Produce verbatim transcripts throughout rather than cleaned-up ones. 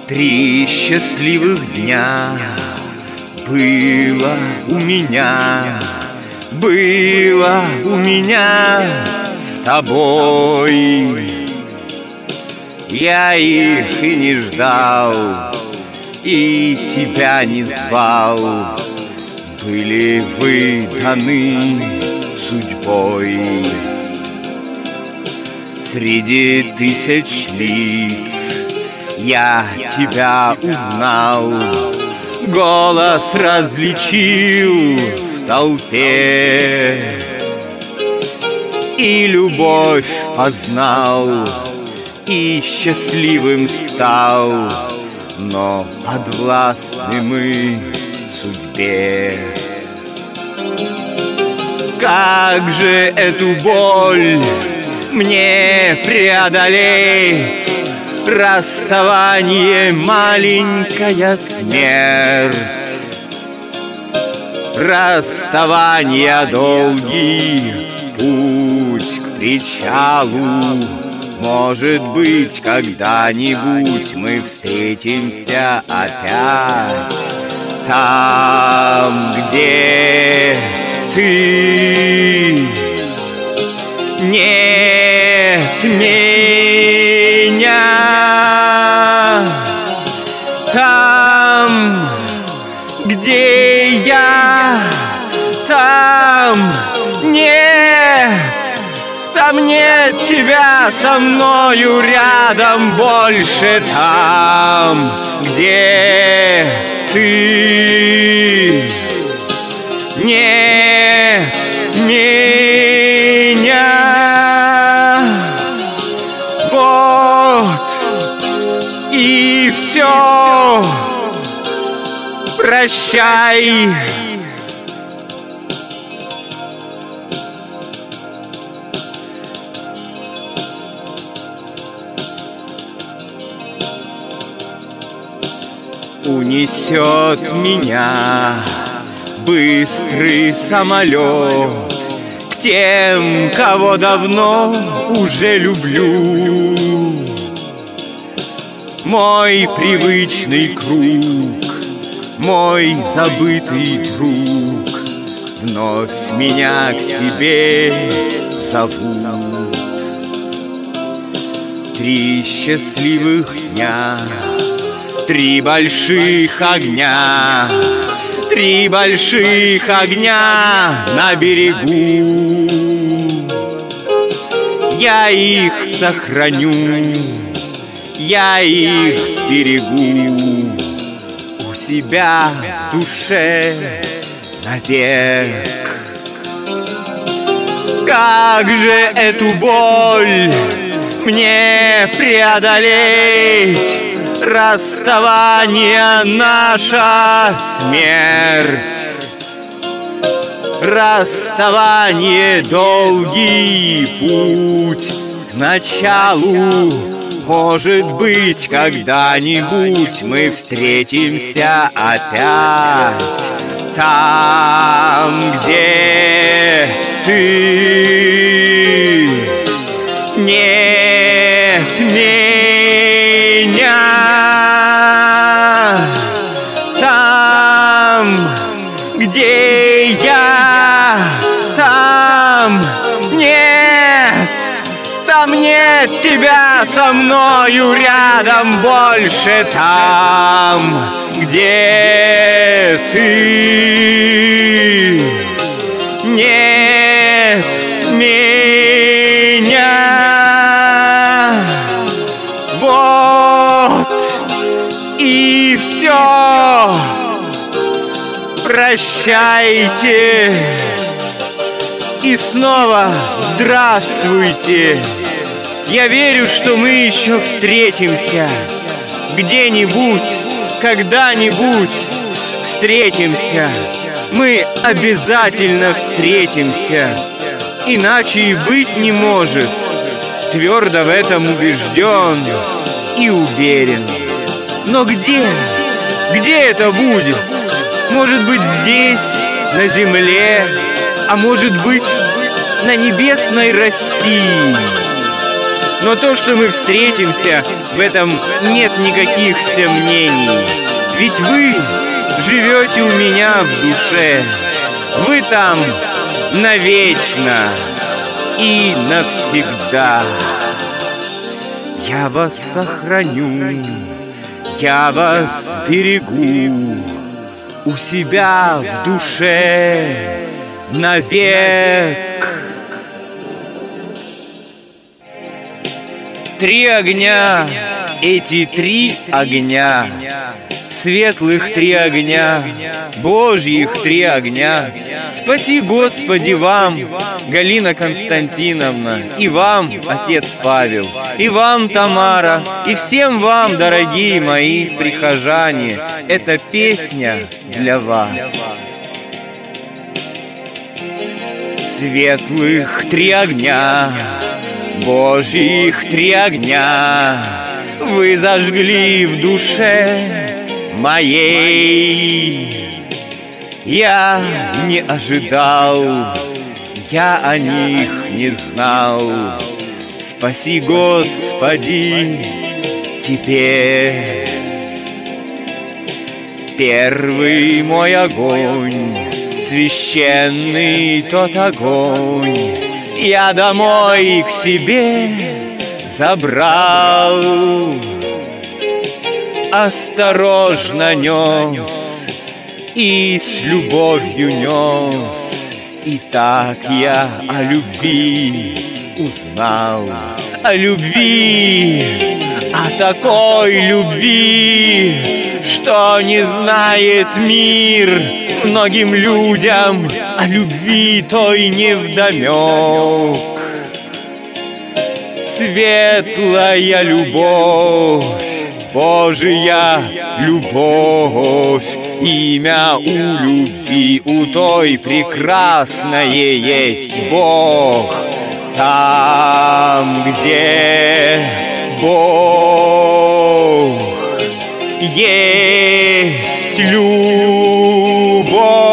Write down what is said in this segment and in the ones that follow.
Три счастливых дня было у меня, было у меня с тобой. Я их и не ждал, и тебя не звал, были вы даны судьбой. Среди тысяч лиц я тебя узнал, голос различил в толпе и любовь познал, и счастливым стал, но подвластны мы судьбе. Как же эту боль мне преодолеть? Расставание, маленькая смерть, расставание, долгий путь к причалу. Может быть, когда-нибудь мы встретимся опять там, где ты нет меня, там, где я, там нет, там нет тебя со мною рядом больше, там, где ты нет меня. Вот и все. Прощай. Унесет меня быстрый самолет к тем, кого давно уже люблю. Мой привычный круг, мой забытый друг вновь меня к себе зовут. Три счастливых дня, три больших огня, три больших огня на берегу. Я их сохраню, я их сберегу у себя в душе навек. Как же эту боль мне преодолеть? Расставание, наша смерть, расставание, долгий путь к началу. Может быть, когда-нибудь мы встретимся опять там, где ты нет меня, там, где я, там нет, там нет тебя со мною рядом больше, там, где ты нет меня. Вот и все. Прощайте и снова здравствуйте. Я верю, что мы еще встретимся где-нибудь, когда-нибудь встретимся. Мы обязательно встретимся, иначе и быть не может. Твердо в этом убежден и уверен. Но где? Где это будет? Может быть, здесь, на земле, а может быть, на небесной России. Но то, что мы встретимся, в этом нет никаких сомнений. Ведь вы живете у меня в душе. Вы там навечно и навсегда. Я вас сохраню, я вас берегу у себя в душе навек. Три огня, эти три огня, светлых три огня, Божьих три огня. Спаси, Господи, вам, Галина Константиновна, и вам, отец Павел, и вам, Тамара, и всем вам, дорогие мои прихожане. Эта песня для вас. Светлых три огня, Божьих три огня вы зажгли в душе моей. Я не ожидал, я о них не знал. Спаси, Господи, теперь. Первый мой огонь, священный тот огонь, я домой к себе забрал, осторожно нес и с любовью нес. И так я о любви узнал, о любви, о такой любви, что не знает мир. Многим людям о любви той невдомек. Светлая любовь, Божия любовь, имя у любви у той прекрасное есть Бог. Там, где Бог, есть любовь.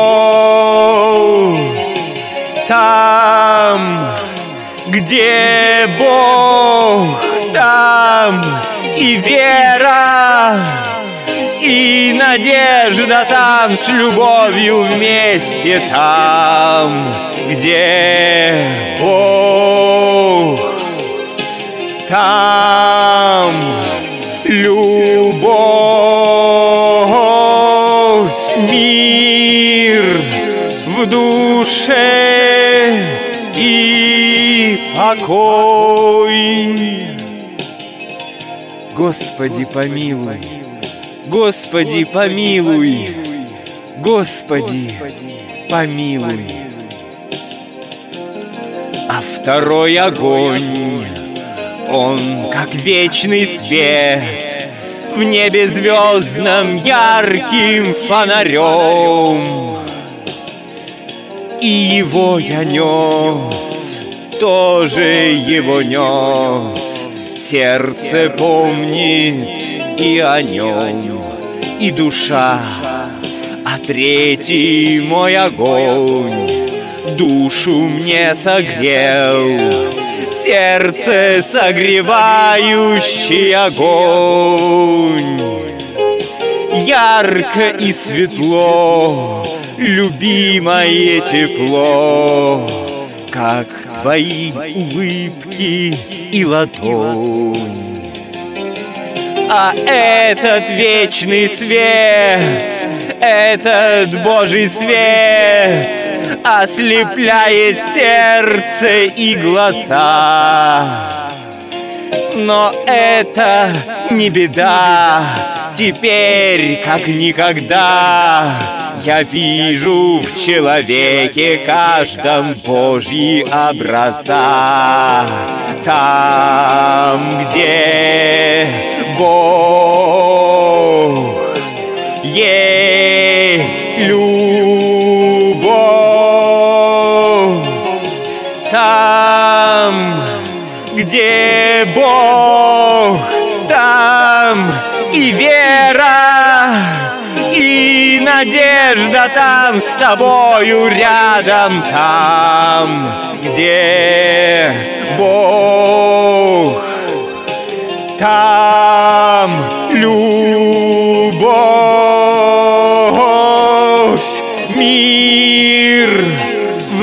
Там, где Бог, там и вера, и надежда, там с любовью вместе. Там, где Бог, там любовь, мир в душе и покой. Господи, помилуй, Господи, помилуй, Господи, помилуй. А второй огонь, он как вечный свет, в небе звездном ярким фонарем. И его я нес, тоже его нес, сердце помнит и о нем, и душа. А третий мой огонь душу мне согрел, сердце согревающий огонь. Ярко и светло, любимое тепло, как твои улыбки и ладонь. А этот вечный свет, этот Божий свет ослепляет сердце и глаза. Но это не беда, теперь как никогда я вижу в человеке каждом Божьи образа. Там, где Бог, есть любовь. Там, где Бог, там и вера, и надежда, там с тобою рядом. Там, где Бог, там любовь, мир в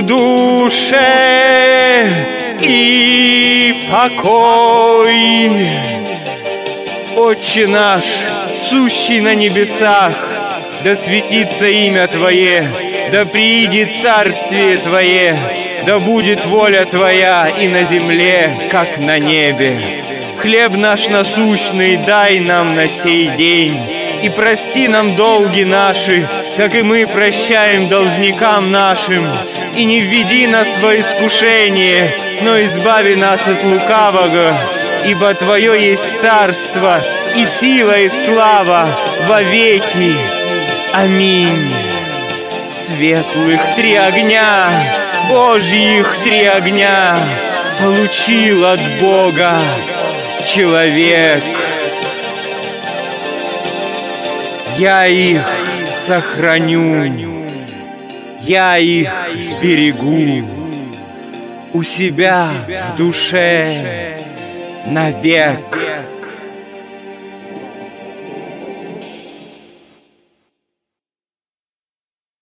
душе и покой. Отче наш, сущий на небесах, да светится имя Твое, да приидет царствие Твое, да будет воля Твоя и на земле, как на небе. Хлеб наш насущный дай нам на сей день, и прости нам долги наши, как и мы прощаем должникам нашим. И не введи нас во искушение, но избави нас от лукавого, ибо Твое есть царство, и сила, и слава во веки. Аминь. Светлых три огня, Божьих три огня получил от Бога человек. Я их сохраню, я их сберегу у себя в душе навек.